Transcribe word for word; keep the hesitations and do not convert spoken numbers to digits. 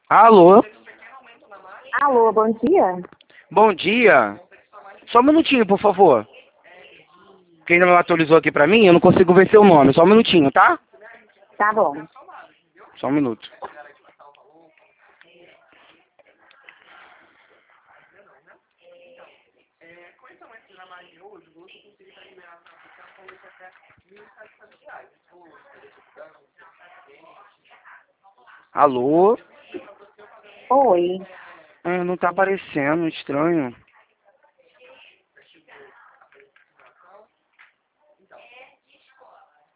Alô? Alô, bom dia. Bom dia. Só um minutinho, por favor. Quem não atualizou aqui pra mim, eu não consigo ver seu nome. Só um minutinho, tá? Tá bom. Só um minuto. Alô? Oi. Ah, não tá aparecendo, estranho.